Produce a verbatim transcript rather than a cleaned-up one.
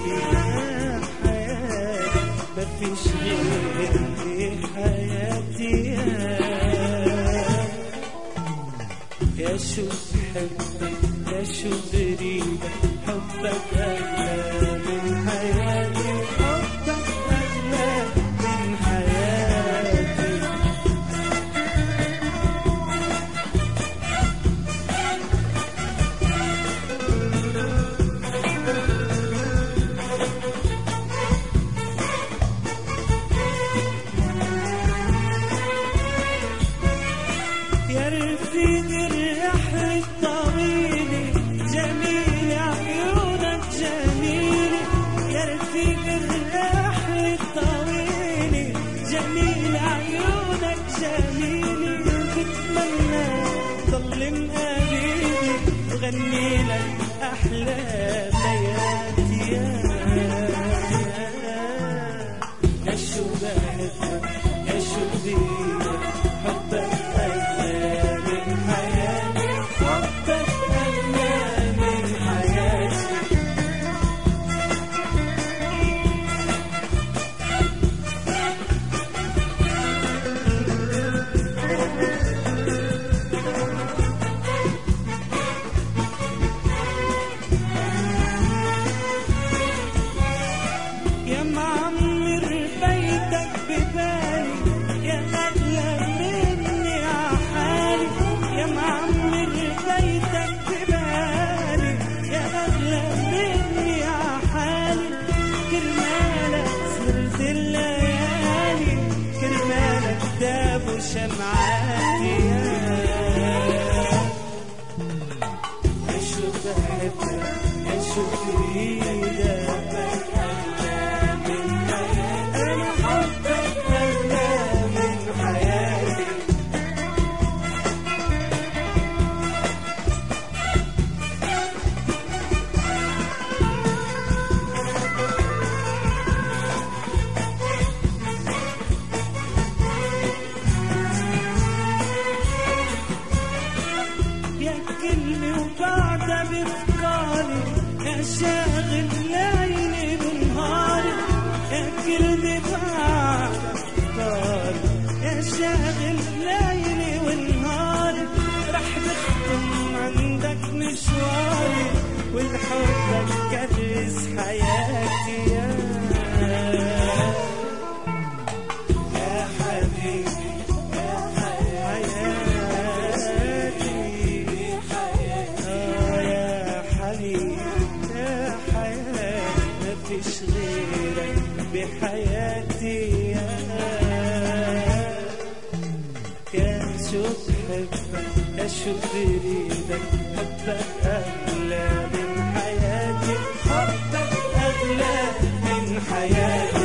يا حياتي مفيش غيرك في حياتي يا شو بحبك يا شو بريدك حبك أغلى من حياتي حبك أغلى من حياتي يا رفيق الرحلة الطويلة جميل عيونك جميل يا رفيق الرحلة الطويلة جميل عيونك جميل بتمنى ضل مقابلني وغني لك أحلى بياتي يا شو بحبك يا شو بيدك حبك يا معمر بيتك ببالي يا أغلى مني عحالي يا معمر بيتك ببالي يا أغلى مني عحالي كرمالك سهرت الليالي كرمالك دابوا شمعاتي يا شو بحبك يا شو بريدك يا كلمة وقاعدة بفكاري يا شاغل ليلي بنهاري يا كلمة وقاعدة بفكاري يا شاغل ليلي ونهاري رح بختم عندك مشواري والحبك كرس حياتي يا يا حبيبي مفيش غيرك بحياتي يا شو بحبك يا شو بريدك حبك أغلى من حياتي حبك أغلى من حياتي